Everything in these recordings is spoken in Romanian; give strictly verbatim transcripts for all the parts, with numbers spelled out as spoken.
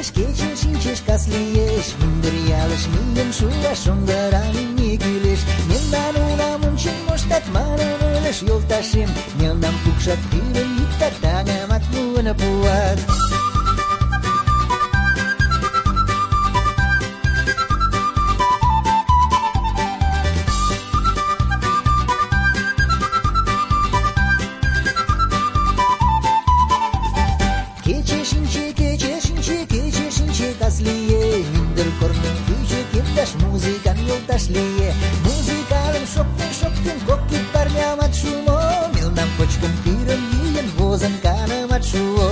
Kechesh, kechesh, inchesh, kasliyesh Minder yalish, minden shuvash Ongarani gülesh Mendan unamun chin moshtat Manan ölesh yoltashim Mendan pukshat Piren yittat Tangamat muana puat Muzikan yoldaş liye Muzikalım şoktin şoktin Kokit parnyamat şumo Milnam koçkun piren yiyen Vozan kanamat şuo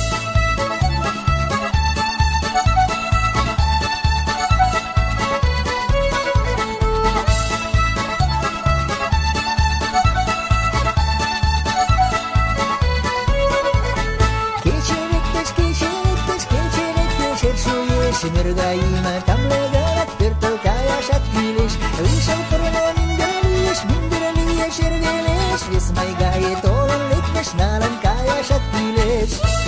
Keçerekteş keçerekteş Keçerekteş her şuye Şemergayima tamlegalat Pertel kaya şat güleş Rişal korona minderliyeş Minderliyeş ergeleş Vesmay gaye tolan lekleş Nalan kaya şat güleş